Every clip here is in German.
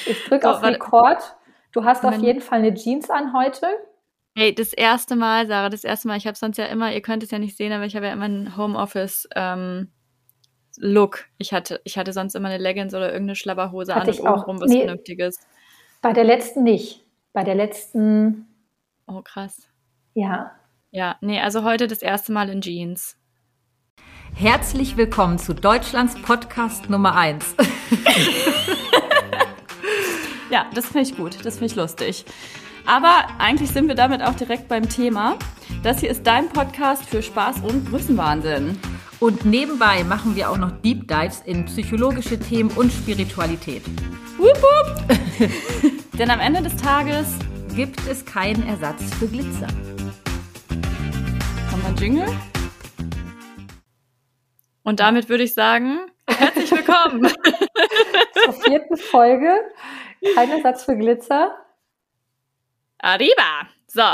Ich drücke auf Rekord. Du hast auf jeden Fall eine Jeans an heute. Hey, das erste Mal, Sarah, ich habe sonst ja immer, ihr könnt es ja nicht sehen, aber ich habe ja immer einen Homeoffice-Look. Ich hatte sonst immer eine Leggings oder irgendeine Schlabberhose an und obenrum was Vernünftiges. Bei der letzten nicht. Bei der letzten... Oh, krass. Ja. Ja, nee, also heute das erste Mal in Jeans. Herzlich willkommen zu Deutschlands Podcast Nummer 1. Ja, das finde ich gut, das finde ich lustig. Aber eigentlich sind wir damit auch direkt beim Thema. Das hier ist dein Podcast für Spaß und Größenwahnsinn. Und nebenbei machen wir auch noch Deep Dives in psychologische Themen und Spiritualität. Wupp, wupp. Denn am Ende des Tages gibt es keinen Ersatz für Glitzer. Haben wir einen Jingle? Und damit würde ich sagen, herzlich willkommen zur 4. Folge. Kein Ersatz für Glitzer. Arriba! So.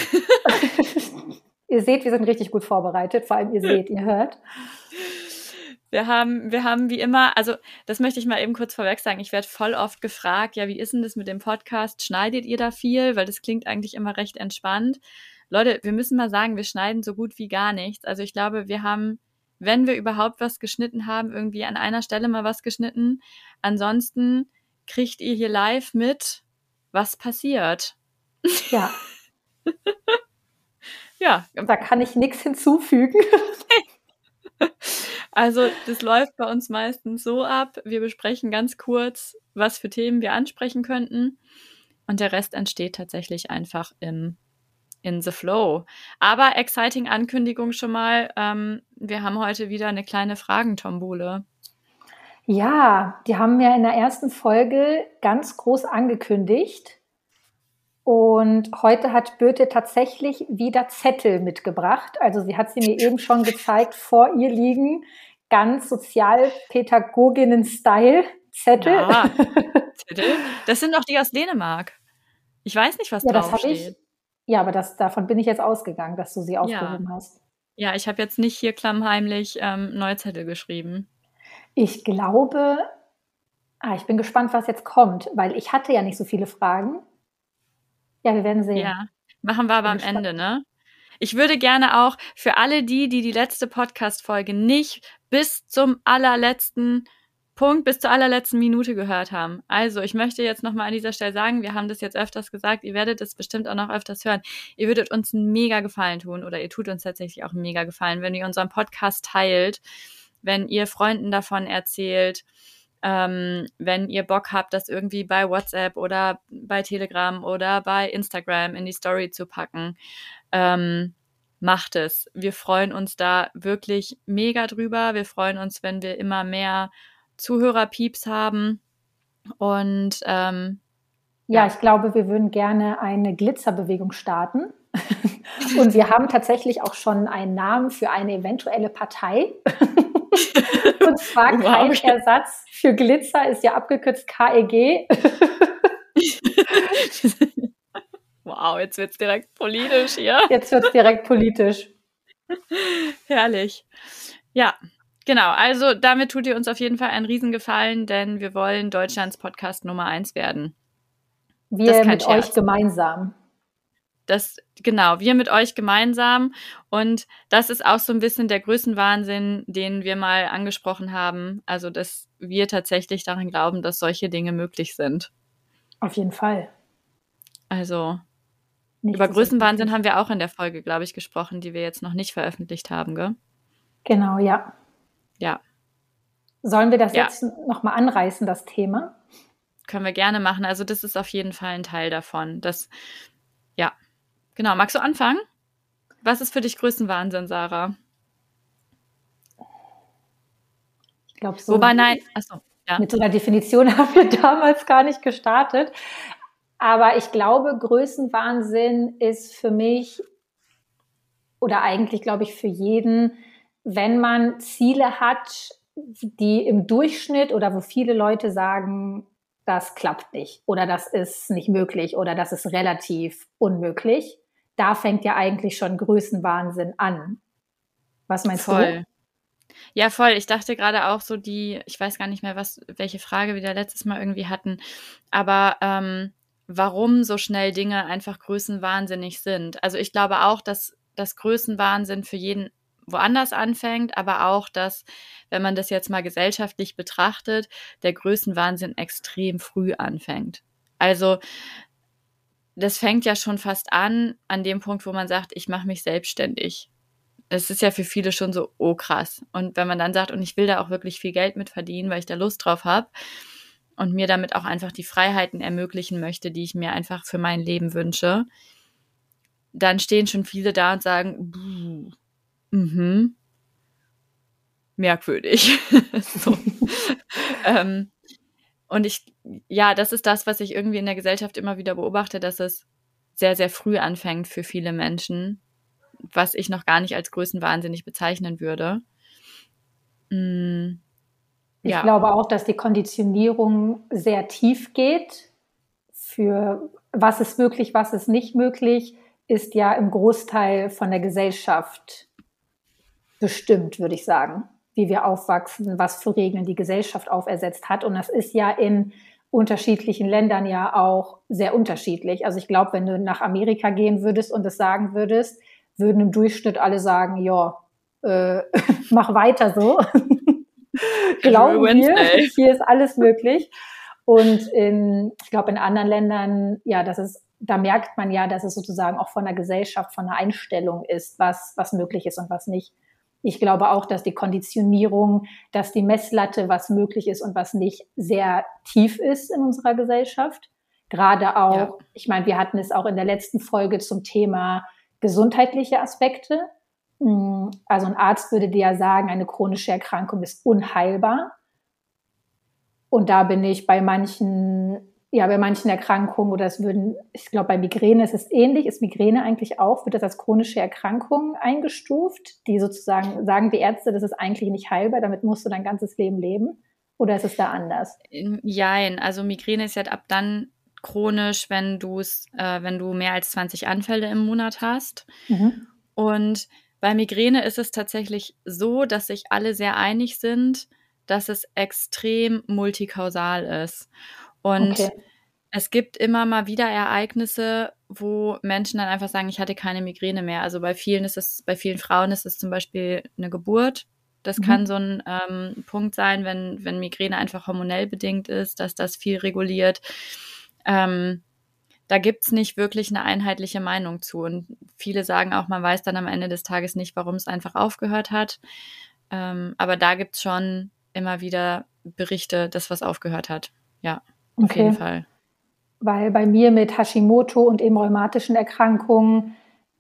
Ihr seht, wir sind richtig gut vorbereitet. Vor allem ihr seht, ihr hört. Wir haben wie immer, also das möchte ich mal eben kurz vorweg sagen, ich werde voll oft gefragt, ja, wie ist denn das mit dem Podcast? Schneidet ihr da viel? Weil das klingt eigentlich immer recht entspannt. Leute, wir müssen mal sagen, wir schneiden so gut wie gar nichts. Also ich glaube, wir haben, wenn wir überhaupt was geschnitten haben, irgendwie an einer Stelle mal was geschnitten. Ansonsten kriegt ihr hier live mit, was passiert. Ja. Ja. Da kann ich nichts hinzufügen. Also das läuft bei uns meistens so ab, wir besprechen ganz kurz, was für Themen wir ansprechen könnten und der Rest entsteht tatsächlich einfach in the flow. Aber exciting Ankündigung schon mal, wir haben heute wieder eine kleine Fragentombole. Ja, die haben wir in der ersten Folge ganz groß angekündigt. Und heute hat Birte tatsächlich wieder Zettel mitgebracht. Also sie hat sie mir eben schon gezeigt, vor ihr liegen ganz Sozialpädagoginnen-Style Zettel. Ja, Zettel. Das sind doch die aus Dänemark. Ich weiß nicht, was drauf steht. Ja, aber davon bin ich jetzt ausgegangen, dass du sie aufgehoben hast. Ja, ich habe jetzt nicht hier klammheimlich neue Zettel geschrieben. Ich glaube, ich bin gespannt, was jetzt kommt, weil ich hatte ja nicht so viele Fragen. Ja, wir werden sehen. Ja, machen wir aber am Ende, ne? Ich würde gerne auch für alle die letzte Podcast-Folge nicht bis zum allerletzten Punkt, bis zur allerletzten Minute gehört haben. Also, ich möchte jetzt nochmal an dieser Stelle sagen, wir haben das jetzt öfters gesagt, ihr werdet es bestimmt auch noch öfters hören. Ihr würdet uns einen mega Gefallen tun oder ihr tut uns tatsächlich auch einen mega Gefallen, wenn ihr unseren Podcast teilt, wenn ihr Freunden davon erzählt, wenn ihr Bock habt, das irgendwie bei WhatsApp oder bei Telegram oder bei Instagram in die Story zu packen, macht es. Wir freuen uns da wirklich mega drüber. Wir freuen uns, wenn wir immer mehr Zuhörerpieps haben. Und ich glaube, wir würden gerne eine Glitzerbewegung starten. Und wir haben tatsächlich auch schon einen Namen für eine eventuelle Partei. Und zwar kein Ersatz für Glitzer, ist ja abgekürzt KEG. Wow, jetzt wird's direkt politisch hier. Jetzt wird's direkt politisch. Herrlich. Ja, genau. Also damit tut ihr uns auf jeden Fall einen Riesengefallen, denn wir wollen Deutschlands Podcast Nummer 1 werden. Wir mit euch gemeinsam. Wir mit euch gemeinsam. Und das ist auch so ein bisschen der Größenwahnsinn, den wir mal angesprochen haben. Also, dass wir tatsächlich daran glauben, dass solche Dinge möglich sind. Auf jeden Fall. Also, über Größenwahnsinn haben wir auch in der Folge, glaube ich, gesprochen, die wir jetzt noch nicht veröffentlicht haben, gell? Genau, ja. Ja. Sollen wir das jetzt nochmal anreißen, das Thema? Können wir gerne machen. Also, das ist auf jeden Fall ein Teil davon. Genau, magst du anfangen? Was ist für dich Größenwahnsinn, Sarah? Ich glaube so. Wobei, nein, mit so einer Definition haben wir damals gar nicht gestartet. Aber ich glaube, Größenwahnsinn ist für mich oder eigentlich, glaube ich, für jeden, wenn man Ziele hat, die im Durchschnitt oder wo viele Leute sagen, das klappt nicht oder das ist nicht möglich oder das ist relativ unmöglich. Da fängt ja eigentlich schon Größenwahnsinn an. Was meinst du? Ja, voll. Ich dachte gerade auch so ich weiß gar nicht mehr, welche Frage wir da letztes Mal irgendwie hatten, aber warum so schnell Dinge einfach größenwahnsinnig sind. Also ich glaube auch, dass das Größenwahnsinn für jeden woanders anfängt, aber auch, dass, wenn man das jetzt mal gesellschaftlich betrachtet, der Größenwahnsinn extrem früh anfängt. Also das fängt ja schon fast an dem Punkt, wo man sagt, ich mache mich selbstständig. Das ist ja für viele schon so, oh krass. Und wenn man dann sagt, und ich will da auch wirklich viel Geld mit verdienen, weil ich da Lust drauf habe und mir damit auch einfach die Freiheiten ermöglichen möchte, die ich mir einfach für mein Leben wünsche, dann stehen schon viele da und sagen, merkwürdig. So. Und das ist das, was ich irgendwie in der Gesellschaft immer wieder beobachte, dass es sehr, sehr früh anfängt für viele Menschen, was ich noch gar nicht als größenwahnsinnig bezeichnen würde. Ich glaube auch, dass die Konditionierung sehr tief geht. Für was ist möglich, was ist nicht möglich, ist ja im Großteil von der Gesellschaft bestimmt, würde ich sagen, wie wir aufwachsen, was für Regeln die Gesellschaft aufersetzt hat. Und das ist ja in unterschiedlichen Ländern ja auch sehr unterschiedlich. Also ich glaube, wenn du nach Amerika gehen würdest und das sagen würdest, würden im Durchschnitt alle sagen, ja, mach weiter so. Glauben wir, hier ist alles möglich. Und ich glaube, in anderen Ländern, ja, da merkt man ja, dass es sozusagen auch von der Gesellschaft, von der Einstellung ist, was möglich ist und was nicht. Ich glaube auch, dass die Konditionierung, dass die Messlatte, was möglich ist und was nicht, sehr tief ist in unserer Gesellschaft. Gerade auch, Ich meine, wir hatten es auch in der letzten Folge zum Thema gesundheitliche Aspekte. Also ein Arzt würde dir ja sagen, eine chronische Erkrankung ist unheilbar. Und da bin ich bei manchen Erkrankungen ich glaube, bei Migräne ist es ähnlich. Ist Migräne eigentlich auch, wird das als chronische Erkrankung eingestuft, die sozusagen, sagen die Ärzte, das ist eigentlich nicht heilbar, damit musst du dein ganzes Leben leben? Oder ist es da anders? Jein, also Migräne ist ja ab dann chronisch, wenn du mehr als 20 Anfälle im Monat hast. Mhm. Und bei Migräne ist es tatsächlich so, dass sich alle sehr einig sind, dass es extrem multikausal ist. Und es gibt immer mal wieder Ereignisse, wo Menschen dann einfach sagen, ich hatte keine Migräne mehr. Also bei vielen Frauen ist es zum Beispiel eine Geburt. Das kann so ein Punkt sein, wenn Migräne einfach hormonell bedingt ist, dass das viel reguliert. Da gibt's nicht wirklich eine einheitliche Meinung zu. Und viele sagen auch, man weiß dann am Ende des Tages nicht, warum es einfach aufgehört hat. Aber da gibt's schon immer wieder Berichte, dass was aufgehört hat. Ja, auf jeden Fall. Weil bei mir mit Hashimoto und eben rheumatischen Erkrankungen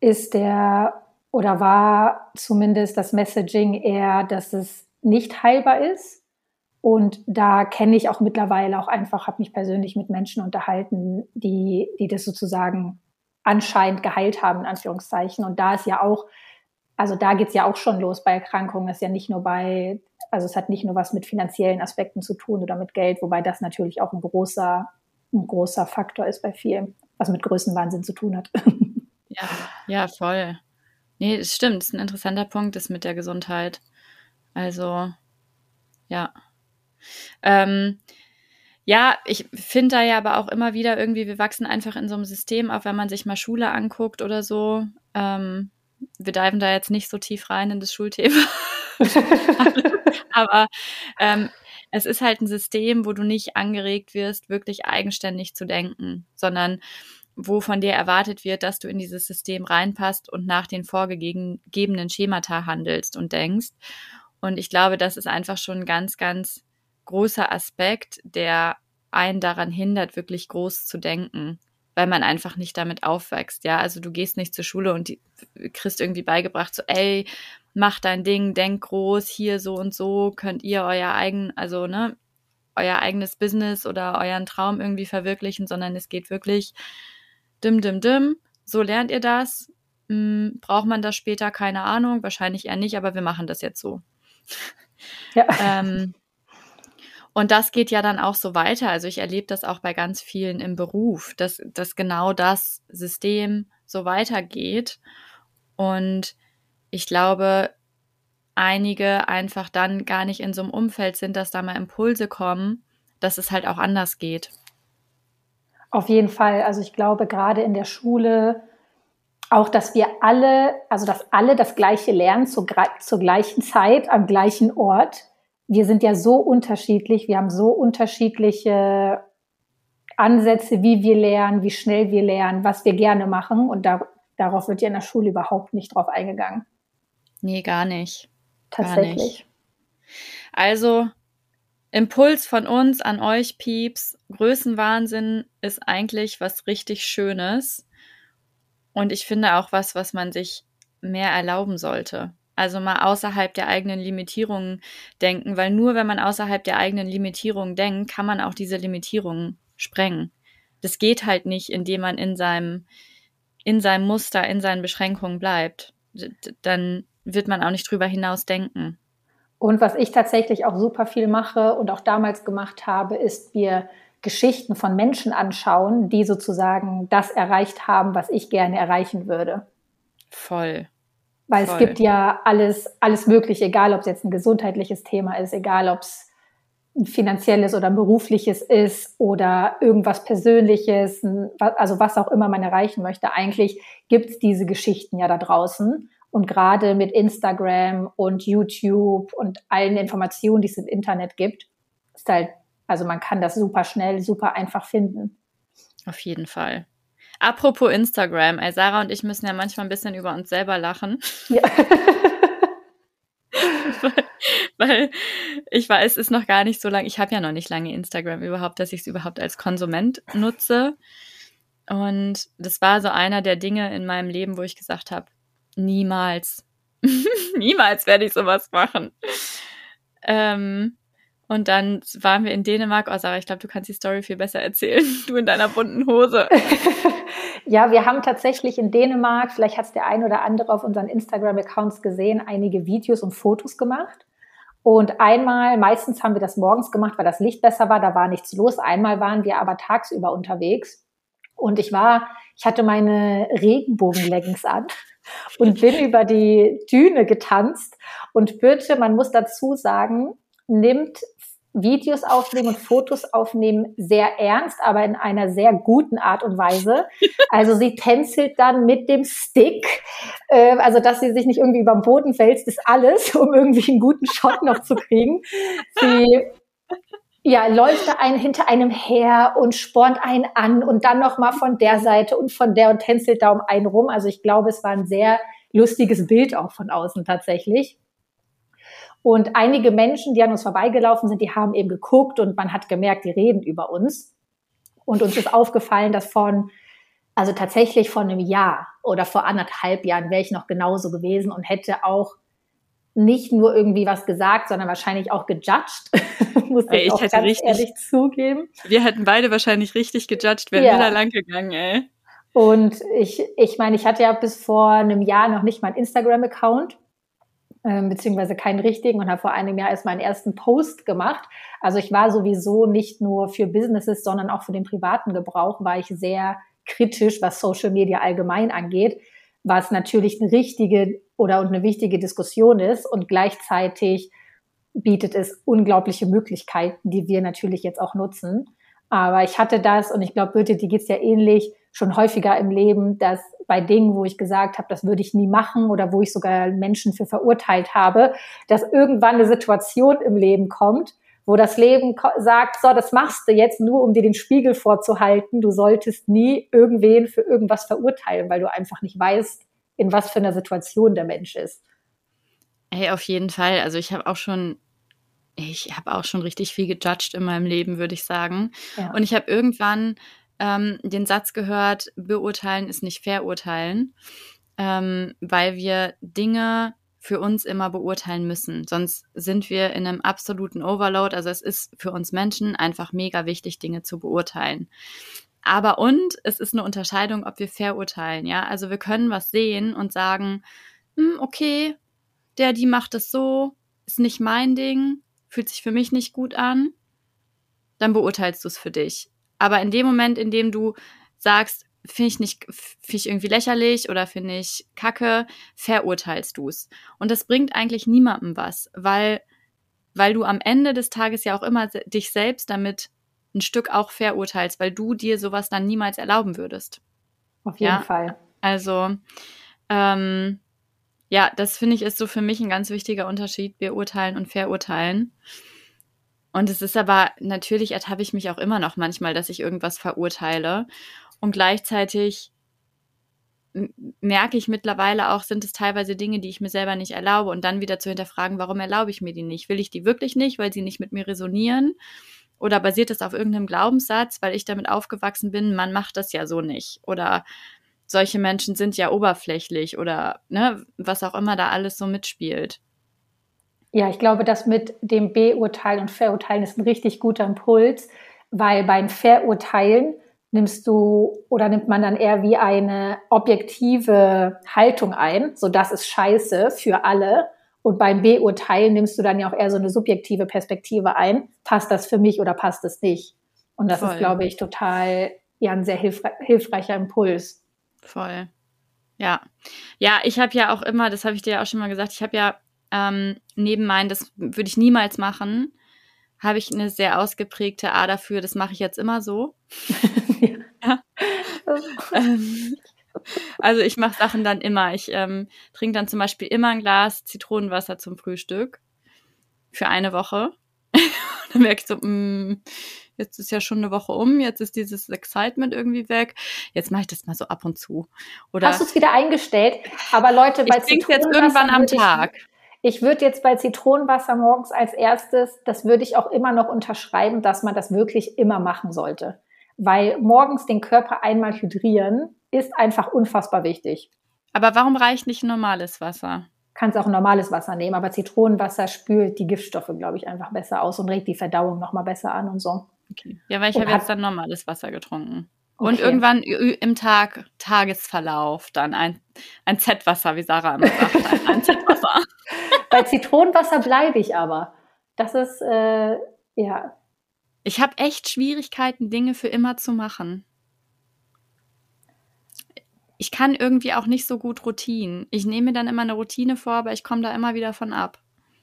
war zumindest das Messaging eher, dass es nicht heilbar ist. Und da kenne ich auch mittlerweile habe mich persönlich mit Menschen unterhalten, die das sozusagen anscheinend geheilt haben, in Anführungszeichen. Und da ist ja auch, also da geht's ja auch schon los bei Erkrankungen. Das ist ja nicht nur es hat nicht nur was mit finanziellen Aspekten zu tun oder mit Geld, wobei das natürlich auch ein großer Faktor ist bei vielen, was mit Größenwahnsinn zu tun hat. Ja, voll. Nee, das stimmt. Das ist ein interessanter Punkt, das mit der Gesundheit. Also, ja. Ich finde da ja aber auch immer wieder irgendwie, wir wachsen einfach in so einem System, auch wenn man sich mal Schule anguckt oder so. Wir diven da jetzt nicht so tief rein in das Schulthema. Aber es ist halt ein System, wo du nicht angeregt wirst, wirklich eigenständig zu denken, sondern wo von dir erwartet wird, dass du in dieses System reinpasst und nach den vorgegebenen Schemata handelst und denkst. Und ich glaube, das ist einfach schon ein ganz, ganz großer Aspekt, der einen daran hindert, wirklich groß zu denken, weil man einfach nicht damit aufwächst. Ja, also du gehst nicht zur Schule und kriegst irgendwie beigebracht, so, ey, mach dein Ding, denk groß, hier so und so könnt ihr euer eigenes Business oder euren Traum irgendwie verwirklichen, sondern es geht wirklich so lernt ihr das. Braucht man das später? Keine Ahnung, wahrscheinlich eher nicht, aber wir machen das jetzt so. Ja. Und das geht ja dann auch so weiter. Also ich erlebe das auch bei ganz vielen im Beruf, dass genau das System so weitergeht. Und ich glaube, einige einfach dann gar nicht in so einem Umfeld sind, dass da mal Impulse kommen, dass es halt auch anders geht. Auf jeden Fall. Also ich glaube, gerade in der Schule auch, dass dass alle das Gleiche lernen zur gleichen Zeit, am gleichen Ort. Wir sind ja so unterschiedlich, wir haben so unterschiedliche Ansätze, wie wir lernen, wie schnell wir lernen, was wir gerne machen. Und darauf wird ja in der Schule überhaupt nicht drauf eingegangen. Nee, gar nicht. Tatsächlich. Gar nicht. Also, Impuls von uns an euch, Pieps. Größenwahnsinn ist eigentlich was richtig Schönes. Und ich finde auch was man sich mehr erlauben sollte. Also mal außerhalb der eigenen Limitierungen denken, weil nur wenn man außerhalb der eigenen Limitierungen denkt, kann man auch diese Limitierungen sprengen. Das geht halt nicht, indem man in seinem Muster, in seinen Beschränkungen bleibt. Dann wird man auch nicht drüber hinaus denken. Und was ich tatsächlich auch super viel mache und auch damals gemacht habe, ist mir Geschichten von Menschen anschauen, die sozusagen das erreicht haben, was ich gerne erreichen würde. Voll. Weil es gibt ja alles Mögliche, egal ob es jetzt ein gesundheitliches Thema ist, egal ob es ein finanzielles oder ein berufliches ist oder irgendwas Persönliches, also was auch immer man erreichen möchte. Eigentlich gibt es diese Geschichten ja da draußen. Und gerade mit Instagram und YouTube und allen Informationen, die es im Internet gibt, ist halt, also man kann das super schnell, super einfach finden. Auf jeden Fall. Apropos Instagram, Sarah und ich müssen ja manchmal ein bisschen über uns selber lachen. Ja. weil ich weiß, es ist noch gar nicht so lange, ich habe ja noch nicht lange Instagram überhaupt, dass ich es überhaupt als Konsument nutze. Und das war so einer der Dinge in meinem Leben, wo ich gesagt habe, niemals werde ich sowas machen. Und dann waren wir in Dänemark. Oh, Sarah, ich glaube, du kannst die Story viel besser erzählen. Du in deiner bunten Hose. Ja, wir haben tatsächlich in Dänemark, vielleicht hat es der ein oder andere auf unseren Instagram-Accounts gesehen, einige Videos und Fotos gemacht. Und meistens haben wir das morgens gemacht, weil das Licht besser war, da war nichts los. Einmal waren wir aber tagsüber unterwegs. Und ich hatte meine Regenbogen-Leggings an und bin über die Düne getanzt. Und bitte, man muss dazu sagen, nimmt Videos aufnehmen und Fotos aufnehmen sehr ernst, aber in einer sehr guten Art und Weise. Also sie tänzelt dann mit dem Stick, also dass sie sich nicht irgendwie über den Boden wälzt, ist alles, um irgendwie einen guten Shot noch zu kriegen. Sie läuft da hinter einem her und spornt einen an und dann nochmal von der Seite und von der und tänzelt da um einen rum. Also ich glaube, es war ein sehr lustiges Bild auch von außen tatsächlich. Und einige Menschen, die an uns vorbeigelaufen sind, die haben eben geguckt und man hat gemerkt, die reden über uns. Und uns ist aufgefallen, dass tatsächlich von einem Jahr oder vor 1,5 Jahren wäre ich noch genauso gewesen und hätte auch nicht nur irgendwie was gesagt, sondern wahrscheinlich auch gejudged. Muss ich auch ganz ehrlich zugeben. Wir hätten beide wahrscheinlich richtig gejudged, wären wir da lang gegangen, ey. Und ich meine, ich hatte ja bis vor einem Jahr noch nicht mal einen Instagram-Account, beziehungsweise keinen richtigen, und habe vor einem Jahr erst meinen ersten Post gemacht. Also ich war sowieso nicht nur für Businesses, sondern auch für den privaten Gebrauch, war ich sehr kritisch, was Social Media allgemein angeht, was natürlich eine richtige und eine wichtige Diskussion ist, und gleichzeitig bietet es unglaubliche Möglichkeiten, die wir natürlich jetzt auch nutzen. Aber ich hatte das, und ich glaube, Birte, dir geht's ja ähnlich, schon häufiger im Leben, dass bei Dingen, wo ich gesagt habe, das würde ich nie machen, oder wo ich sogar Menschen für verurteilt habe, dass irgendwann eine Situation im Leben kommt, wo das Leben sagt, so, das machst du jetzt nur, um dir den Spiegel vorzuhalten. Du solltest nie irgendwen für irgendwas verurteilen, weil du einfach nicht weißt, in was für einer Situation der Mensch ist. Hey, auf jeden Fall. Also ich habe auch schon richtig viel gejudged in meinem Leben, würde ich sagen. Ja. Und ich habe irgendwann den Satz gehört, beurteilen ist nicht verurteilen, weil wir Dinge für uns immer beurteilen müssen. Sonst sind wir in einem absoluten Overload. Also es ist für uns Menschen einfach mega wichtig, Dinge zu beurteilen. Und es ist eine Unterscheidung, ob wir verurteilen, ja. Also wir können was sehen und sagen, okay, die macht es so, ist nicht mein Ding, fühlt sich für mich nicht gut an, dann beurteilst du es für dich. Aber in dem Moment, in dem du sagst, finde ich irgendwie lächerlich oder finde ich kacke, verurteilst du es. Und das bringt eigentlich niemandem was, weil du am Ende des Tages ja auch immer dich selbst damit ein Stück auch verurteilst, weil du dir sowas dann niemals erlauben würdest. Auf jeden Fall. Also, das finde ich ist so für mich ein ganz wichtiger Unterschied, beurteilen und verurteilen. Und es ist aber, natürlich ertappe ich mich auch immer noch manchmal, dass ich irgendwas verurteile. Und gleichzeitig merke ich mittlerweile auch, sind es teilweise Dinge, die ich mir selber nicht erlaube und dann wieder zu hinterfragen, warum erlaube ich mir die nicht? Will ich die wirklich nicht, weil sie nicht mit mir resonieren? Oder basiert das auf irgendeinem Glaubenssatz, weil ich damit aufgewachsen bin, man macht das ja so nicht? Oder solche Menschen sind ja oberflächlich oder ne, was auch immer da alles so mitspielt. Ja, ich glaube, das mit dem Beurteilen und Verurteilen ist ein richtig guter Impuls, weil beim Verurteilen nimmt man dann eher wie eine objektive Haltung ein, so das ist scheiße für alle. Und beim Beurteilen nimmst du dann ja auch eher so eine subjektive Perspektive ein. Passt das für mich oder passt es nicht? Und das ist, glaube ich, total ein sehr hilfreicher Impuls. Voll. Ja. Ja, ich habe ja auch immer, das habe ich dir ja auch schon mal gesagt, ich habe ja neben das würde ich niemals machen, habe ich eine sehr ausgeprägte dafür, das mache ich jetzt immer so. Ja. Also ich mache Sachen dann immer. Ich trinke dann zum Beispiel immer ein Glas Zitronenwasser zum Frühstück für eine Woche. Dann merke ich so, jetzt ist ja schon eine Woche jetzt ist dieses Excitement irgendwie weg. Jetzt mache ich das mal so ab und zu. Oder hast du es wieder eingestellt? Aber Leute, bei Zitronenwasser jetzt irgendwann am Tag. Ich würde jetzt bei Zitronenwasser morgens als erstes, das würde ich auch immer noch unterschreiben, dass man das wirklich immer machen sollte. Weil morgens den Körper einmal hydrieren ist einfach unfassbar wichtig. Aber warum reicht nicht normales Wasser? Kannst auch normales Wasser nehmen, aber Zitronenwasser spült die Giftstoffe, glaube ich, einfach besser aus und regt die Verdauung nochmal besser an und so. Okay. Ja, weil ich habe jetzt dann normales Wasser getrunken. Okay. Und irgendwann im Tagesverlauf dann ein Z-Wasser, wie Sarah immer sagt, ein Z-Wasser. Bei Zitronenwasser bleibe ich aber. Das ist, Ich habe echt Schwierigkeiten, Dinge für immer zu machen. Ich kann irgendwie auch nicht so gut Routinen. Ich nehme mir dann immer eine Routine vor, aber ich komme da immer wieder von ab.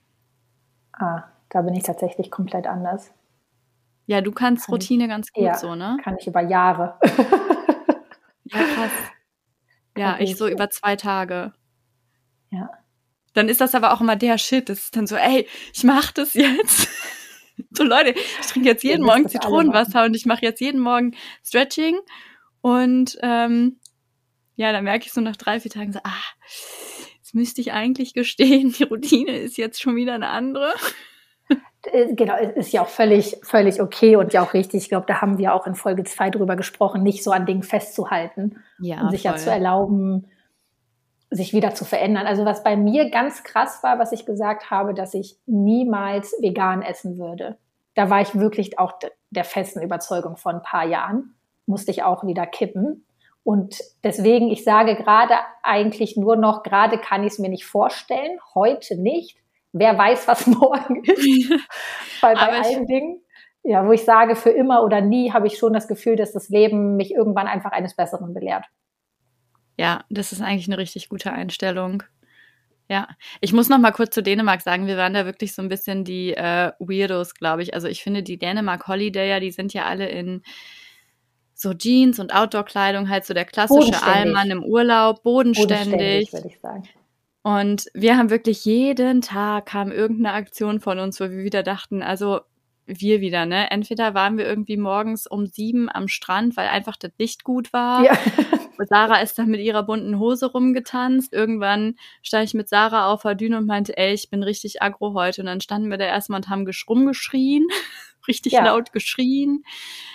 Da bin ich tatsächlich komplett anders. Ja, du kannst Routine ganz gut so, ne? Kann ich über Jahre. Ja, krass. Ja, ich so über 2 Tage. Ja. Dann ist das aber auch immer der Shit. Das ist dann so, ey, ich mach das jetzt. So, Leute, ich trinke jetzt jeden Morgen Zitronenwasser und ich mache jetzt jeden Morgen Stretching. Und dann merke ich so nach 3-4 Tagen so, jetzt müsste ich eigentlich gestehen, die Routine ist jetzt schon wieder eine andere. Genau, ist ja auch völlig okay und ja auch richtig. Ich glaube, da haben wir auch in Folge 2 drüber gesprochen, nicht so an Dingen festzuhalten und sich ja zu erlauben, sich wieder zu verändern. Also was bei mir ganz krass war, was ich gesagt habe, dass ich niemals vegan essen würde. Da war ich wirklich auch der festen Überzeugung von ein paar Jahren. Musste ich auch wieder kippen. Und deswegen, ich sage gerade eigentlich nur noch, gerade kann ich es mir nicht vorstellen, heute nicht. Wer weiß, was morgen ist. Weil bei allen Dingen, wo ich sage, für immer oder nie, habe ich schon das Gefühl, dass das Leben mich irgendwann einfach eines Besseren belehrt. Ja, das ist eigentlich eine richtig gute Einstellung. Ja, ich muss noch mal kurz zu Dänemark sagen, wir waren da wirklich so ein bisschen die Weirdos, glaube ich. Also ich finde, die Dänemark-Holidayer, die sind ja alle in so Jeans und Outdoor-Kleidung, halt so der klassische Allmann im Urlaub, bodenständig, würde ich sagen. Und wir haben wirklich jeden Tag kam irgendeine Aktion von uns, wo wir wieder dachten, also wir wieder, ne? Entweder waren wir irgendwie morgens um 7 am Strand, weil einfach das Licht gut war. Ja. Und Sarah ist dann mit ihrer bunten Hose rumgetanzt. Irgendwann stand ich mit Sarah auf der Düne und meinte, ey, ich bin richtig aggro heute. Und dann standen wir da erstmal und haben rumgeschrien, richtig laut geschrien.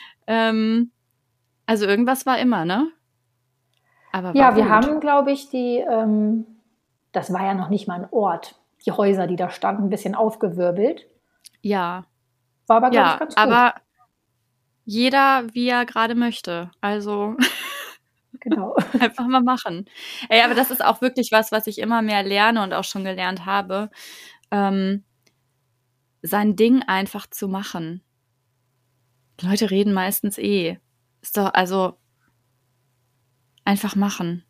Also irgendwas war immer, ne? Aber ja, wir haben, glaube ich, das war ja noch nicht mal ein Ort, die Häuser, die da standen, ein bisschen aufgewirbelt. Ja. War aber, glaube ich, ganz gut. Aber jeder, wie er gerade möchte. Also genau. Einfach mal machen. Ey, aber das ist auch wirklich was ich immer mehr lerne und auch schon gelernt habe, sein Ding einfach zu machen. Die Leute reden meistens Ist doch, also einfach machen.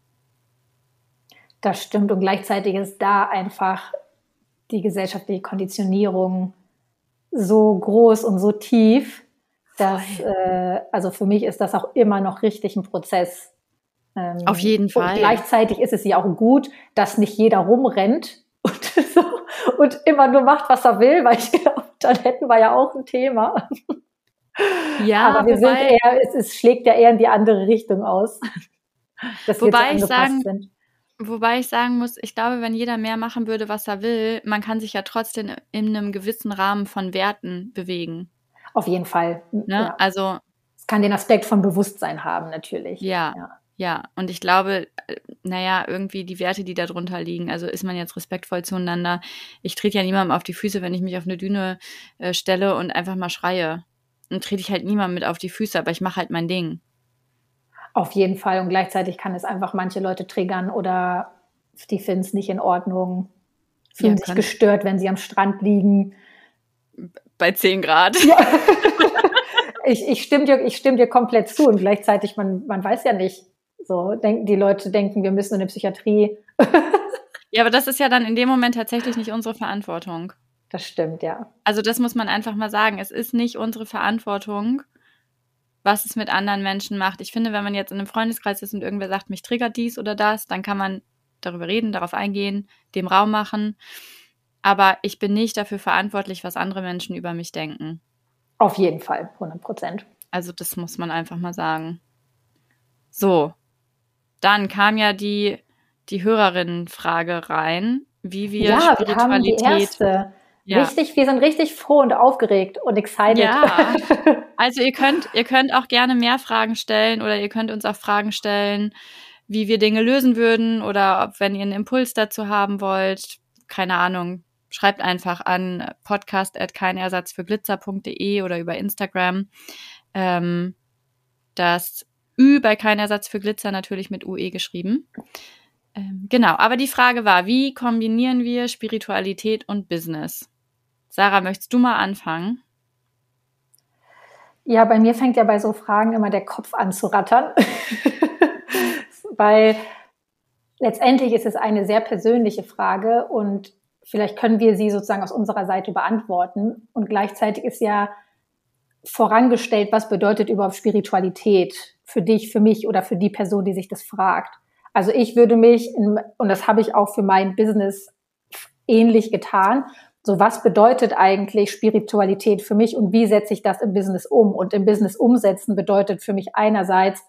Das stimmt. Und gleichzeitig ist da einfach die gesellschaftliche Konditionierung so groß und so tief, dass, also für mich ist das auch immer noch richtig ein Prozess. Auf jeden Fall. Und gleichzeitig ist es ja auch gut, dass nicht jeder rumrennt und immer nur macht, was er will, weil ich glaube, dann hätten wir ja auch ein Thema. Ja, aber wir sind eher, es schlägt ja eher in die andere Richtung aus, dass wir angepasst sind. Wobei ich sagen muss, ich glaube, wenn jeder mehr machen würde, was er will, man kann sich ja trotzdem in einem gewissen Rahmen von Werten bewegen. Auf jeden Fall. Ne? Ja. Also es kann den Aspekt von Bewusstsein haben, natürlich. Ja. Und ich glaube, irgendwie die Werte, die da drunter liegen, also ist man jetzt respektvoll zueinander. Ich trete ja niemandem auf die Füße, wenn ich mich auf eine Düne stelle und einfach mal schreie. Dann trete ich halt niemandem mit auf die Füße, aber ich mache halt mein Ding. Auf jeden Fall. Und gleichzeitig kann es einfach manche Leute triggern oder die finden es nicht in Ordnung, fühlen sich gestört, wenn sie am Strand liegen. Bei 10 Grad. Ja. Ich stimme dir komplett zu. Und gleichzeitig, man weiß ja nicht. So, die Leute denken, wir müssen in eine Psychiatrie. Ja, aber das ist ja dann in dem Moment tatsächlich nicht unsere Verantwortung. Das stimmt, ja. Also das muss man einfach mal sagen. Es ist nicht unsere Verantwortung, was es mit anderen Menschen macht. Ich finde, wenn man jetzt in einem Freundeskreis ist und irgendwer sagt, mich triggert dies oder das, dann kann man darüber reden, darauf eingehen, dem Raum machen. Aber ich bin nicht dafür verantwortlich, was andere Menschen über mich denken. Auf jeden Fall, 100%. Also das muss man einfach mal sagen. So, dann kam ja die Hörerinnenfrage rein, wie wir Spiritualität... Wir haben die erste. Ja. Wir sind richtig froh und aufgeregt und excited. Ja, also ihr könnt auch gerne mehr Fragen stellen oder ihr könnt uns auch Fragen stellen, wie wir Dinge lösen würden oder ob, wenn ihr einen Impuls dazu haben wollt, keine Ahnung, schreibt einfach an podcast@keinersatzfürglitzer.de oder über Instagram. Das Ü bei Kein Ersatz für Glitzer natürlich mit UE geschrieben. Genau, aber die Frage war, wie kombinieren wir Spiritualität und Business? Sarah, möchtest du mal anfangen? Ja, bei mir fängt ja bei so Fragen immer der Kopf an zu rattern. Weil letztendlich ist es eine sehr persönliche Frage und vielleicht können wir sie sozusagen aus unserer Seite beantworten. Und gleichzeitig ist ja vorangestellt, was bedeutet überhaupt Spiritualität für dich, für mich oder für die Person, die sich das fragt. Also ich würde mich, und das habe ich auch für mein Business ähnlich getan, so was bedeutet eigentlich Spiritualität für mich und wie setze ich das im Business um? Und im Business umsetzen bedeutet für mich einerseits,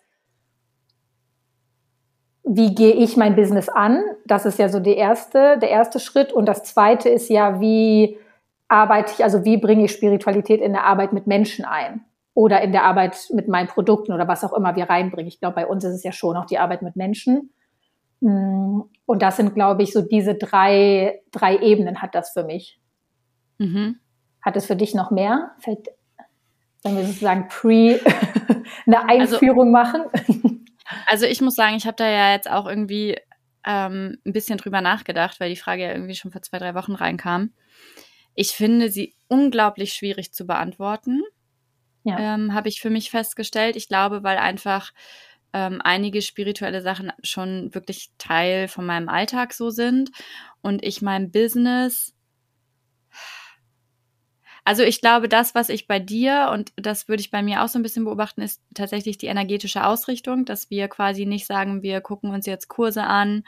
wie gehe ich mein Business an? Das ist ja so der erste Schritt. Und das zweite ist ja, wie arbeite ich, also wie bringe ich Spiritualität in der Arbeit mit Menschen ein? Oder in der Arbeit mit meinen Produkten oder was auch immer wir reinbringen. Ich glaube, bei uns ist es ja schon auch die Arbeit mit Menschen. Und das sind, glaube ich, so diese drei Ebenen hat das für mich. Mhm. Hat es für dich noch mehr? Wenn wir sozusagen eine Einführung machen? Also ich muss sagen, ich habe da ja jetzt auch irgendwie ein bisschen drüber nachgedacht, weil die Frage ja irgendwie schon vor 2-3 Wochen reinkam. Ich finde sie unglaublich schwierig zu beantworten. Ja. Habe ich für mich festgestellt. Ich glaube, weil einfach einige spirituelle Sachen schon wirklich Teil von meinem Alltag so sind und ich mein Business, also ich glaube, das, was ich bei dir, und das würde ich bei mir auch so ein bisschen beobachten, ist tatsächlich die energetische Ausrichtung, dass wir quasi nicht sagen, wir gucken uns jetzt Kurse an,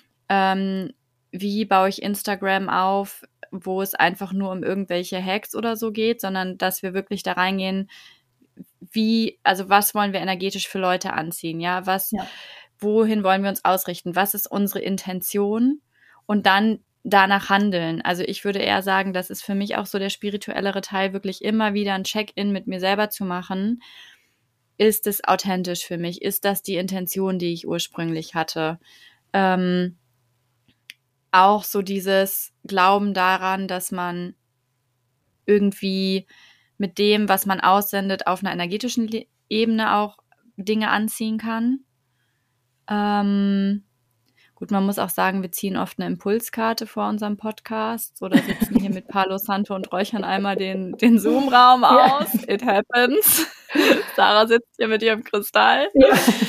wie baue ich Instagram auf, wo es einfach nur um irgendwelche Hacks oder so geht, sondern dass wir wirklich da reingehen, was wollen wir energetisch für Leute anziehen, ja, wohin wollen wir uns ausrichten, was ist unsere Intention und dann danach handeln. Also ich würde eher sagen, das ist für mich auch so der spirituellere Teil, wirklich immer wieder ein Check-in mit mir selber zu machen. Ist es authentisch für mich? Ist das die Intention, die ich ursprünglich hatte? Auch so dieses Glauben daran, dass man irgendwie mit dem, was man aussendet, auf einer energetischen Ebene auch Dinge anziehen kann. Gut, man muss auch sagen, wir ziehen oft eine Impulskarte vor unserem Podcast oder sitzen hier mit Palo Santo und räuchern einmal den Zoom-Raum aus. It happens. Sarah sitzt hier mit ihrem Kristall. Ja.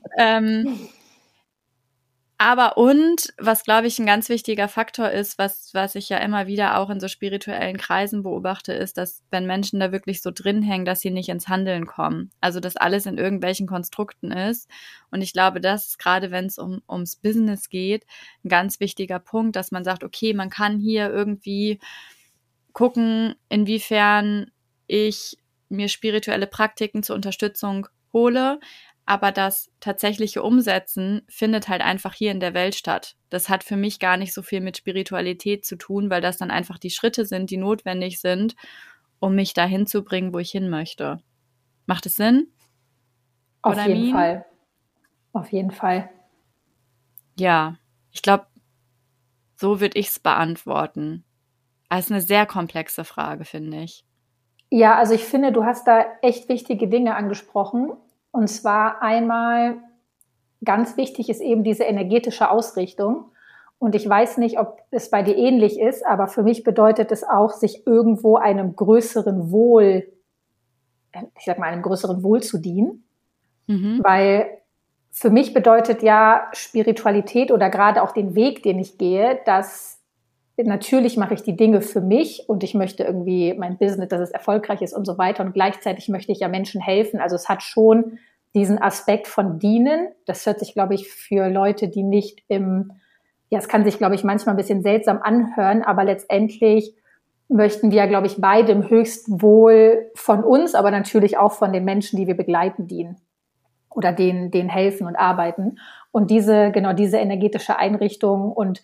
Aber und, was glaube ich ein ganz wichtiger Faktor ist, was ich ja immer wieder auch in so spirituellen Kreisen beobachte, ist, dass wenn Menschen da wirklich so drin hängen, dass sie nicht ins Handeln kommen. Also dass alles in irgendwelchen Konstrukten ist. Und ich glaube, das ist gerade, wenn es ums Business geht, ein ganz wichtiger Punkt, dass man sagt, okay, man kann hier irgendwie gucken, inwiefern ich mir spirituelle Praktiken zur Unterstützung hole, aber das tatsächliche Umsetzen findet halt einfach hier in der Welt statt. Das hat für mich gar nicht so viel mit Spiritualität zu tun, weil das dann einfach die Schritte sind, die notwendig sind, um mich dahin zu bringen, wo ich hin möchte. Macht es Sinn? Auf jeden Fall. Auf jeden Fall. Ja, ich glaube, so würde ich es beantworten. Das ist eine sehr komplexe Frage, finde ich. Ja, also ich finde, du hast da echt wichtige Dinge angesprochen. Und zwar einmal ganz wichtig ist eben diese energetische Ausrichtung. Und ich weiß nicht, ob es bei dir ähnlich ist, aber für mich bedeutet es auch, sich irgendwo einem größeren Wohl, einem größeren Wohl zu dienen. Weil für mich bedeutet ja Spiritualität oder gerade auch den Weg, den ich gehe, dass natürlich mache ich die Dinge für mich und ich möchte irgendwie mein Business, dass es erfolgreich ist und so weiter. Und gleichzeitig möchte ich ja Menschen helfen. Also es hat schon diesen Aspekt von Dienen. Das hört sich, glaube ich, für Leute, die nicht es kann sich, glaube ich, manchmal ein bisschen seltsam anhören, aber letztendlich möchten wir, glaube ich, beide im höchsten Wohl von uns, aber natürlich auch von den Menschen, die wir begleiten, dienen oder denen helfen und arbeiten. Und diese energetische Einrichtung und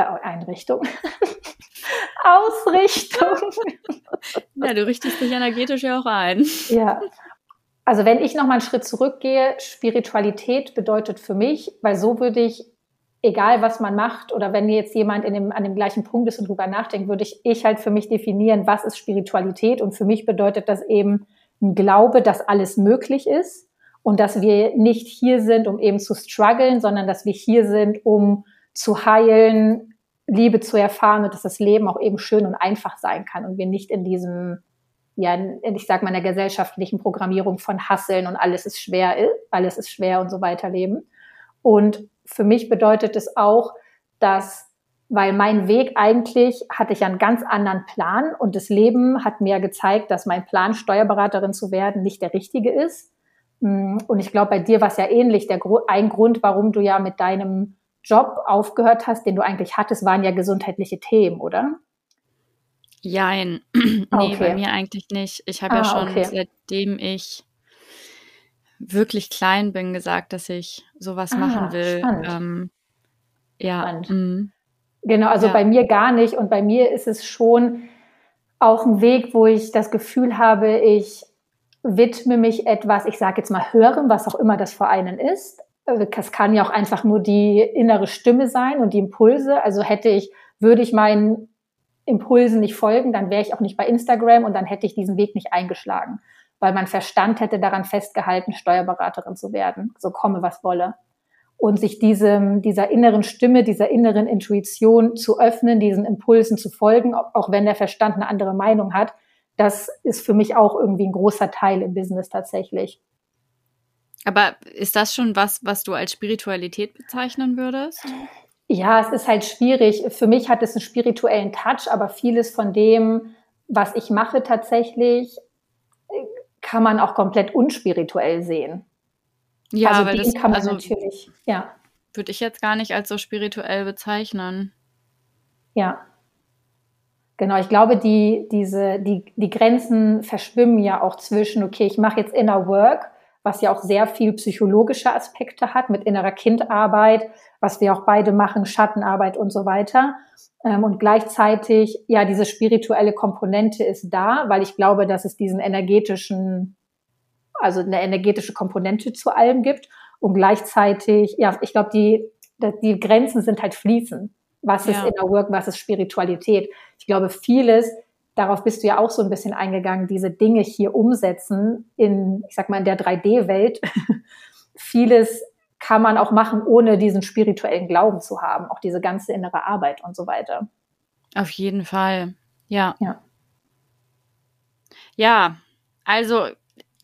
Ausrichtung. Ja, du richtest dich energetisch ja auch ein. Ja. Also wenn ich noch mal einen Schritt zurückgehe, Spiritualität bedeutet für mich, weil so würde ich, egal was man macht, oder wenn jetzt jemand an dem gleichen Punkt ist und drüber nachdenkt, würde ich halt für mich definieren, was ist Spiritualität? Und für mich bedeutet das eben ein Glaube, dass alles möglich ist und dass wir nicht hier sind, um eben zu strugglen, sondern dass wir hier sind, um zu heilen, Liebe zu erfahren und dass das Leben auch eben schön und einfach sein kann und wir nicht in diesem, ich sag mal, in der gesellschaftlichen Programmierung von Hasseln und alles ist schwer und so weiter leben. Und für mich bedeutet es auch, dass, weil mein Weg eigentlich hatte ich einen ganz anderen Plan und das Leben hat mir gezeigt, dass mein Plan, Steuerberaterin zu werden, nicht der richtige ist. Und ich glaube, bei dir war es ja ähnlich. Ein Grund, warum du ja mit deinem Job aufgehört hast, den du eigentlich hattest, waren ja gesundheitliche Themen, oder? Jein. Nee, okay. Bei mir eigentlich nicht. Ich habe ja schon, seitdem ich wirklich klein bin, gesagt, dass ich sowas machen will. Spannend. Spannend. Genau, also bei mir gar nicht. Und bei mir ist es schon auch ein Weg, wo ich das Gefühl habe, ich widme mich etwas, ich sage jetzt mal Hören, was auch immer das für einen ist. Das kann ja auch einfach nur die innere Stimme sein und die Impulse. Also würde ich meinen Impulsen nicht folgen, dann wäre ich auch nicht bei Instagram und dann hätte ich diesen Weg nicht eingeschlagen, weil mein Verstand hätte daran festgehalten, Steuerberaterin zu werden, so komme was wolle. Und sich dieser inneren Stimme, dieser inneren Intuition zu öffnen, diesen Impulsen zu folgen, auch wenn der Verstand eine andere Meinung hat, das ist für mich auch irgendwie ein großer Teil im Business tatsächlich. Aber ist das schon was du als Spiritualität bezeichnen würdest? Ja, es ist halt schwierig. Für mich hat es einen spirituellen Touch, aber vieles von dem, was ich mache tatsächlich, kann man auch komplett unspirituell sehen. Ja, also weil den kann man natürlich, würde ich jetzt gar nicht als so spirituell bezeichnen. Ja. Genau, ich glaube, die Grenzen verschwimmen ja auch zwischen, okay, ich mache jetzt Inner Work, was ja auch sehr viel psychologische Aspekte hat, mit innerer Kindarbeit, was wir auch beide machen, Schattenarbeit und so weiter. Und gleichzeitig, ja, diese spirituelle Komponente ist da, weil ich glaube, dass es eine energetische Komponente zu allem gibt. Und gleichzeitig, ja, ich glaube, die Grenzen sind halt fließend. Was ist Inner Work, was ist Spiritualität? Ich glaube, vieles, darauf bist du ja auch so ein bisschen eingegangen, diese Dinge hier umsetzen in der 3D-Welt. Vieles kann man auch machen, ohne diesen spirituellen Glauben zu haben. Auch diese ganze innere Arbeit und so weiter. Auf jeden Fall, ja. Ja, also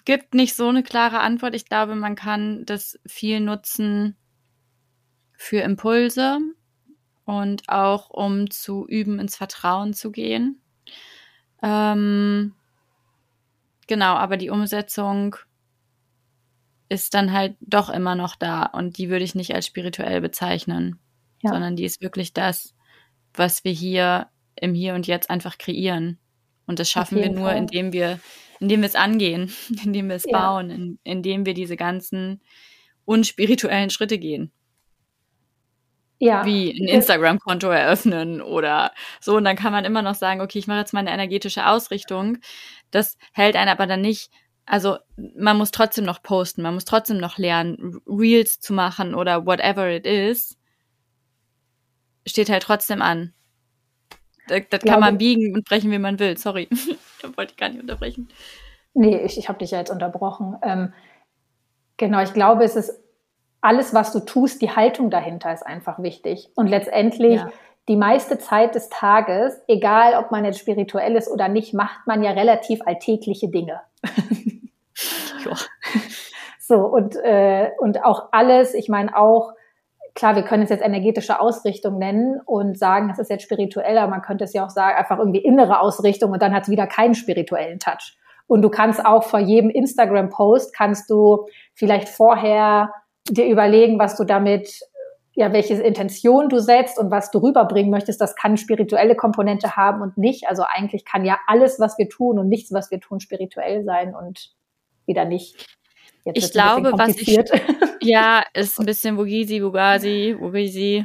gibt nicht so eine klare Antwort. Ich glaube, man kann das viel nutzen für Impulse und auch um zu üben, ins Vertrauen zu gehen. Genau, aber die Umsetzung ist dann halt doch immer noch da und die würde ich nicht als spirituell bezeichnen, sondern die ist wirklich das, was wir hier im Hier und Jetzt einfach kreieren. Und das schaffen wir nur, indem wir es angehen, indem wir es bauen, indem wir diese ganzen unspirituellen Schritte gehen. Ja. Wie ein Instagram-Konto eröffnen oder so. Und dann kann man immer noch sagen, okay, ich mache jetzt mal eine energetische Ausrichtung. Das hält einen aber dann nicht, also man muss trotzdem noch posten, man muss trotzdem noch lernen, Reels zu machen oder whatever it is. Steht halt trotzdem an. Das kann man biegen und brechen, wie man will. Sorry, da wollte ich gar nicht unterbrechen. Nee, ich habe dich ja jetzt unterbrochen. Genau, ich glaube, es ist alles, was du tust, die Haltung dahinter ist einfach wichtig. Und letztendlich die meiste Zeit des Tages, egal ob man jetzt spirituell ist oder nicht, macht man ja relativ alltägliche Dinge. Ja. So, und auch alles, ich meine auch, klar, wir können es jetzt energetische Ausrichtung nennen und sagen, es ist jetzt spirituell, aber man könnte es ja auch sagen, einfach irgendwie innere Ausrichtung und dann hat es wieder keinen spirituellen Touch. Und du kannst auch vor jedem Instagram-Post, kannst du vielleicht vorher dir überlegen, was du damit, welche Intention du setzt und was du rüberbringen möchtest. Das kann spirituelle Komponente haben und nicht. Also eigentlich kann ja alles, was wir tun und nichts, was wir tun, spirituell sein und wieder nicht. Jetzt ich glaube, was ich, ist ein bisschen Wugisi,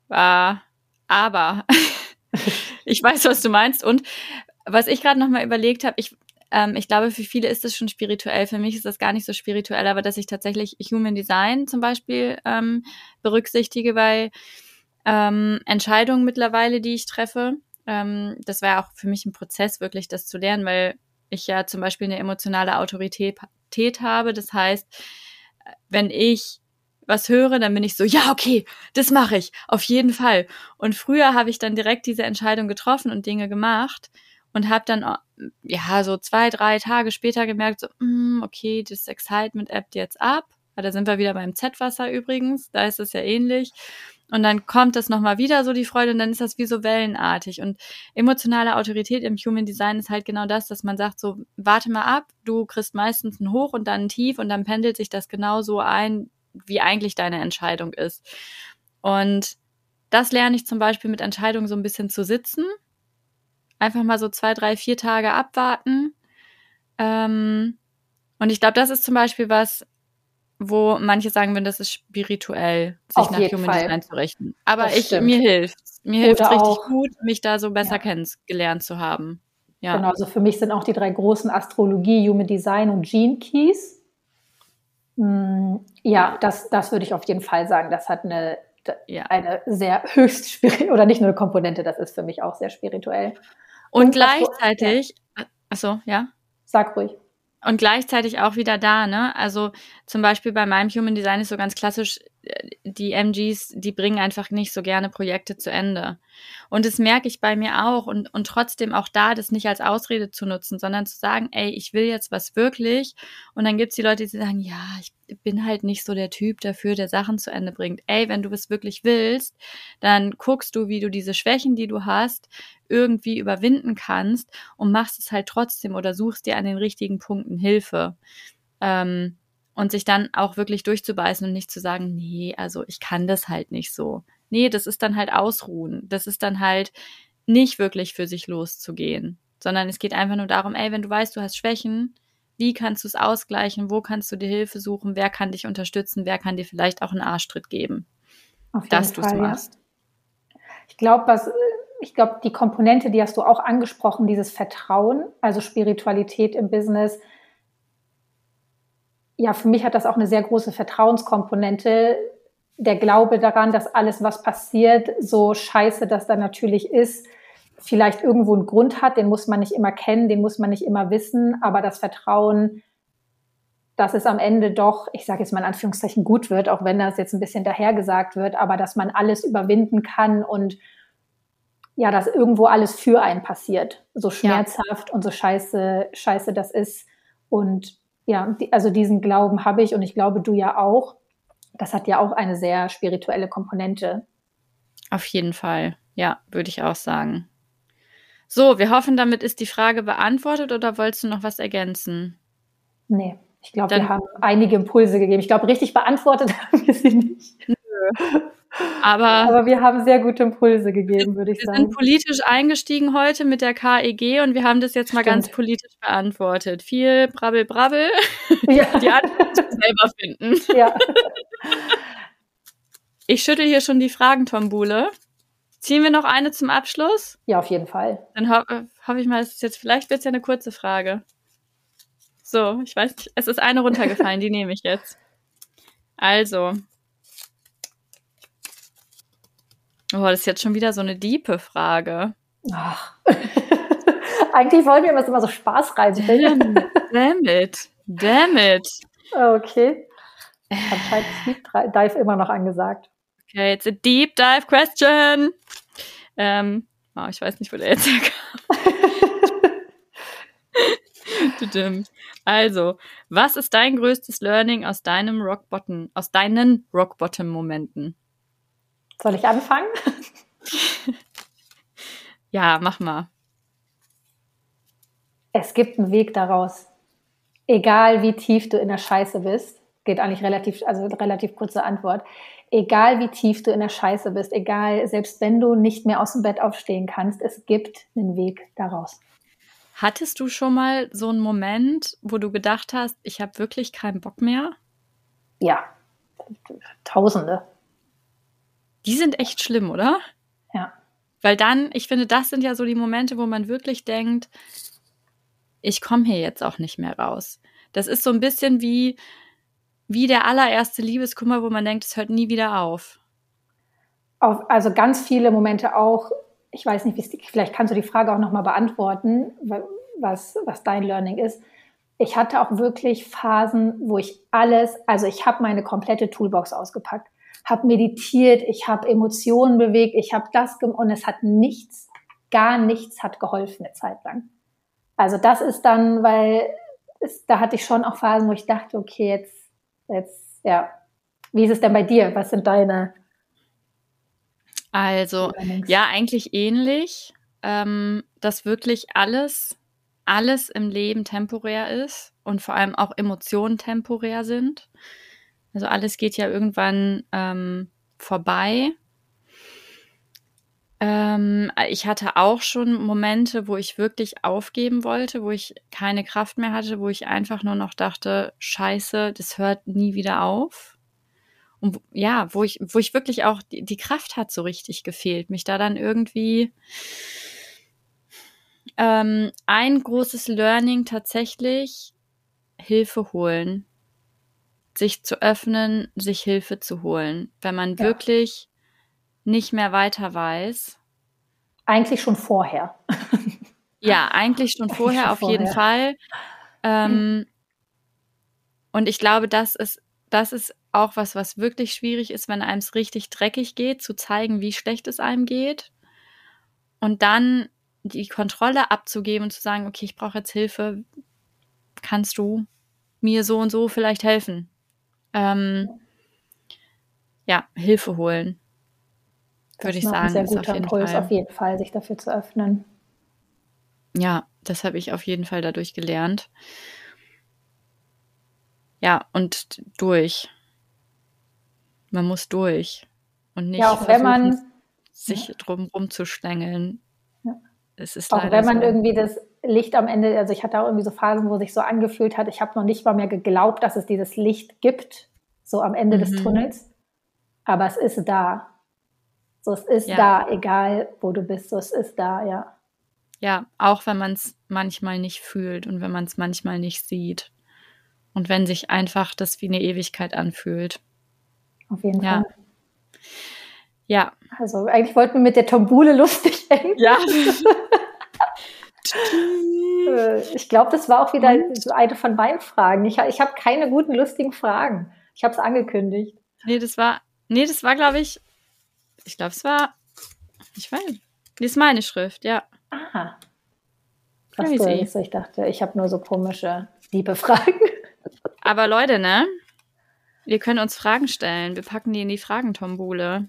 aber ich weiß, was du meinst. Und was ich gerade nochmal überlegt habe, ich glaube, für viele ist das schon spirituell. Für mich ist das gar nicht so spirituell, aber dass ich tatsächlich Human Design zum Beispiel berücksichtige bei Entscheidungen mittlerweile, die ich treffe. Das war ja auch für mich ein Prozess, wirklich das zu lernen, weil ich ja zum Beispiel eine emotionale Autorität habe. Das heißt, wenn ich was höre, dann bin ich so, ja, okay, das mache ich, auf jeden Fall. Und früher habe ich dann direkt diese Entscheidung getroffen und Dinge gemacht und habe dann, so 2-3 Tage später gemerkt, so, okay, das Excitement ebbt jetzt ab. Da sind wir wieder beim Z-Wasser übrigens, da ist es ja ähnlich. Und dann kommt das nochmal wieder so die Freude und dann ist das wie so wellenartig. Und emotionale Autorität im Human Design ist halt genau das, dass man sagt so, warte mal ab, du kriegst meistens ein Hoch und dann ein Tief und dann pendelt sich das genau so ein, wie eigentlich deine Entscheidung ist. Und das lerne ich zum Beispiel mit Entscheidungen so ein bisschen zu sitzen. Einfach mal so 2, 3, 4 Tage abwarten. Und ich glaube, das ist zum Beispiel was, wo manche sagen würden, das ist spirituell, sich nach Human Design zu richten. Aber mir hilft es richtig gut, mich da so besser kennengelernt zu haben. Ja. Genau, also für mich sind auch die 3 großen Astrologie, Human Design und Gene Keys. Das würde ich auf jeden Fall sagen. Das hat eine sehr höchst spirituelle, oder nicht nur eine Komponente, das ist für mich auch sehr spirituell. Und gleichzeitig, Sag ruhig. Und gleichzeitig auch wieder da, ne? Also zum Beispiel bei meinem Human Design ist so ganz klassisch, die MGs, die bringen einfach nicht so gerne Projekte zu Ende. Und das merke ich bei mir auch und trotzdem auch da, das nicht als Ausrede zu nutzen, sondern zu sagen, ey, ich will jetzt was wirklich. Und dann gibt's die Leute, die sagen, ja, ich bin halt nicht so der Typ dafür, der Sachen zu Ende bringt. Ey, wenn du es wirklich willst, dann guckst du, wie du diese Schwächen, die du hast, irgendwie überwinden kannst und machst es halt trotzdem oder suchst dir an den richtigen Punkten Hilfe. Und sich dann auch wirklich durchzubeißen und nicht zu sagen, nee, also ich kann das halt nicht so. Nee, das ist dann halt ausruhen. Das ist dann halt nicht wirklich für sich loszugehen, sondern es geht einfach nur darum, ey, wenn du weißt, du hast Schwächen, wie kannst du es ausgleichen, wo kannst du dir Hilfe suchen, wer kann dich unterstützen, wer kann dir vielleicht auch einen Arschtritt geben, dass du es machst. Ja. Ich glaube, die Komponente, die hast du auch angesprochen, dieses Vertrauen, also Spiritualität im Business. Ja, für mich hat das auch eine sehr große Vertrauenskomponente, der Glaube daran, dass alles, was passiert, so scheiße das dann natürlich ist, vielleicht irgendwo einen Grund hat, den muss man nicht immer kennen, den muss man nicht immer wissen, aber das Vertrauen, dass es am Ende doch, ich sage jetzt mal in Anführungszeichen, gut wird, auch wenn das jetzt ein bisschen dahergesagt wird, aber dass man alles überwinden kann und ja, dass irgendwo alles für einen passiert, so schmerzhaft und so scheiße das ist. Und ja, also diesen Glauben habe ich und ich glaube, du ja auch. Das hat ja auch eine sehr spirituelle Komponente. Auf jeden Fall. Ja, würde ich auch sagen. So, wir hoffen, damit ist die Frage beantwortet oder wolltest du noch was ergänzen? Nee, ich glaube, Dann- wir haben einige Impulse gegeben. Ich glaube, richtig beantwortet haben wir sie nicht. Aber wir haben sehr gute Impulse gegeben, würde ich wir sagen. sind politisch eingestiegen heute mit der KEG und wir haben das jetzt mal Stimmt. ganz politisch beantwortet. Viel Brabbel, Brabbel. Ja. Die Antwort musst du selber finden. Ja. Ich schüttel hier schon die Fragentombule. Ziehen wir noch eine zum Abschluss? Ja, auf jeden Fall. Dann hoffe ich mal, es ist jetzt, vielleicht wird es ja eine kurze Frage. So, ich weiß nicht, es ist eine runtergefallen, die nehme ich jetzt. Also. Oh, das ist jetzt schon wieder so eine diepe Frage. Ach. Eigentlich wollten wir immer so Spaß reinbringen. Damn it. Okay. Anscheinend ist Deep Dive immer noch angesagt. Okay, it's a deep dive question. Ich weiß nicht, wo der jetzt herkam. Also, was ist dein größtes Learning aus deinen Rock-Bottom-Momenten? Soll ich anfangen? Ja, mach mal. Es gibt einen Weg daraus. Egal wie tief du in der Scheiße bist, geht eigentlich relativ kurze Antwort. Egal wie tief du in der Scheiße bist, egal, selbst wenn du nicht mehr aus dem Bett aufstehen kannst, es gibt einen Weg daraus. Hattest du schon mal so einen Moment, wo du gedacht hast, ich habe wirklich keinen Bock mehr? Ja, Tausende. Die sind echt schlimm, oder? Ja. Weil dann, ich finde, das sind ja so die Momente, wo man wirklich denkt, ich komme hier jetzt auch nicht mehr raus. Das ist so ein bisschen wie der allererste Liebeskummer, wo man denkt, es hört nie wieder auf. Also ganz viele Momente auch, ich weiß nicht, vielleicht kannst du die Frage auch nochmal beantworten, was dein Learning ist. Ich hatte auch wirklich Phasen, wo ich habe meine komplette Toolbox ausgepackt, habe meditiert, ich habe Emotionen bewegt, ich habe das und es hat gar nichts hat geholfen eine Zeit lang. Also das ist dann, da hatte ich schon auch Phasen, wo ich dachte, okay, jetzt, ja, wie ist es denn bei dir? Was sind deine? Also, ja, eigentlich ähnlich, dass wirklich alles im Leben temporär ist und vor allem auch Emotionen temporär sind. Also alles geht ja irgendwann vorbei. Ich hatte auch schon Momente, wo ich wirklich aufgeben wollte, wo ich keine Kraft mehr hatte, wo ich einfach nur noch dachte, Scheiße, das hört nie wieder auf. Und ja, wo ich wirklich auch, die Kraft hat so richtig gefehlt, mich da dann irgendwie ein großes Learning tatsächlich, Hilfe holen. Sich zu öffnen, sich Hilfe zu holen. Wenn man wirklich nicht mehr weiter weiß. Eigentlich schon vorher. Ja, eigentlich schon vorher, auf jeden Fall. Und ich glaube, das ist auch was wirklich schwierig ist, wenn einem es richtig dreckig geht, zu zeigen, wie schlecht es einem geht. Und dann die Kontrolle abzugeben und zu sagen, okay, ich brauche jetzt Hilfe. Kannst du mir so und so vielleicht helfen? Hilfe holen. Würde ich sagen. Das ist ein sehr guter Impuls, auf jeden Fall, sich dafür zu öffnen. Ja, das habe ich auf jeden Fall dadurch gelernt. Ja, und durch. Man muss durch. Und nicht auch wenn man sich drum rumzuschlängeln. Ja. Es ist auch leider wenn man so. irgendwie das Licht am Ende, also ich hatte auch irgendwie so Phasen, wo sich so angefühlt hat, ich habe noch nicht mal mehr geglaubt, dass es dieses Licht gibt, so am Ende des Tunnels. Aber es ist da. So, es ist da, egal wo du bist, so, es ist da, ja. Ja, auch wenn man es manchmal nicht fühlt und wenn man es manchmal nicht sieht. Und wenn sich einfach das wie eine Ewigkeit anfühlt. Auf jeden Fall. Ja. Also eigentlich wollten wir mit der Tombule lustig enden. Ja. Ich glaube, das war auch wieder so eine von meinen Fragen. Ich habe keine guten, lustigen Fragen. Ich habe es angekündigt. Nee, das war, glaube ich, das ist meine Schrift, ja. Aha. Ich dachte, ich habe nur so komische, liebe Fragen. Aber Leute, ne? Ihr könnt uns Fragen stellen. Wir packen die in die Fragentombole.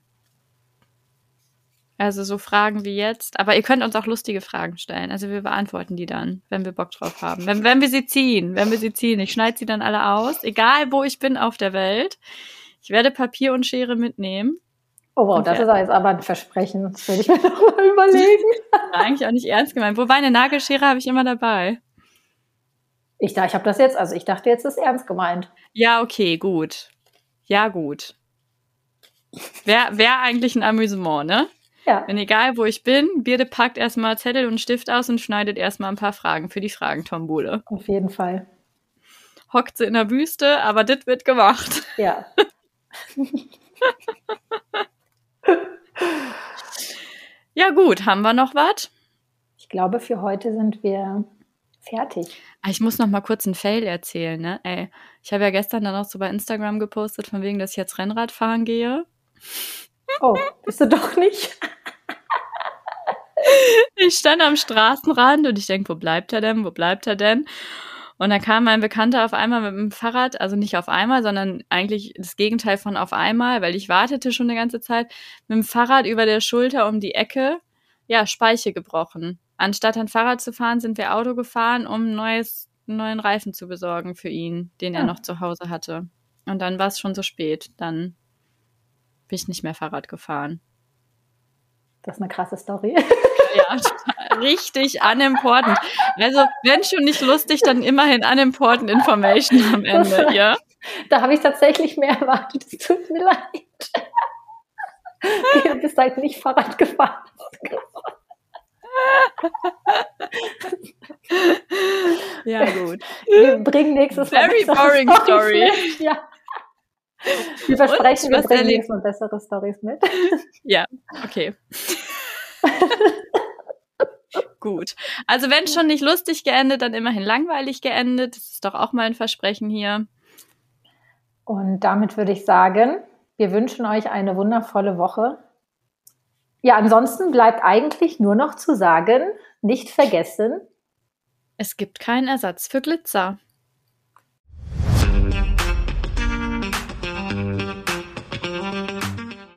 Also so Fragen wie jetzt. Aber ihr könnt uns auch lustige Fragen stellen. Also wir beantworten die dann, wenn wir Bock drauf haben. Wenn wir sie ziehen. Ich schneide sie dann alle aus. Egal, wo ich bin auf der Welt. Ich werde Papier und Schere mitnehmen. Oh wow, das ist jetzt aber ein Versprechen. Das würde ich mir noch mal überlegen. Eigentlich auch nicht ernst gemeint. Wobei, eine Nagelschere habe ich immer dabei. Ich dachte jetzt ist ernst gemeint. Ja, okay, gut. Ja, gut. Wäre eigentlich ein Amüsement, ne? Ja. Wenn egal, wo ich bin, Birte packt erstmal Zettel und Stift aus und schneidet erstmal ein paar Fragen für die Fragentombole. Auf jeden Fall. Hockt sie in der Wüste, aber das wird gemacht. Ja. Ja gut, haben wir noch was? Ich glaube, für heute sind wir fertig. Ich muss noch mal kurz einen Fail erzählen, ne? Ey, ich habe ja gestern dann auch so bei Instagram gepostet, von wegen, dass ich jetzt Rennrad fahren gehe. Oh, bist du doch nicht? Ich stand am Straßenrand und ich denke, wo bleibt er denn? Und dann kam mein Bekannter auf einmal mit dem Fahrrad, also nicht auf einmal, sondern eigentlich das Gegenteil von auf einmal, weil ich wartete schon eine ganze Zeit, mit dem Fahrrad über der Schulter um die Ecke, ja, Speiche gebrochen. Anstatt ein Fahrrad zu fahren, sind wir Auto gefahren, um einen neuen Reifen zu besorgen für ihn, den er noch zu Hause hatte. Und dann war es schon so spät. Dann bin ich nicht mehr Fahrrad gefahren. Das ist eine krasse Story. Ja, richtig unimportant. Also, wenn schon nicht lustig, dann immerhin unimportant information am Ende, ja? Da habe ich tatsächlich mehr erwartet. Es tut mir leid. Okay, du bist halt nicht Fahrrad gefahren. Ja, gut. Wir bringen nächstes Mal Very boring Story. Ja. Wir versprechen, wir bringen nächstes Mal bessere Storys mit. Ja, okay. Gut. Also wenn schon nicht lustig geendet, dann immerhin langweilig geendet. Das ist doch auch mal ein Versprechen hier. Und damit würde ich sagen, wir wünschen euch eine wundervolle Woche. Ja, ansonsten bleibt eigentlich nur noch zu sagen, nicht vergessen. Es gibt keinen Ersatz für Glitzer.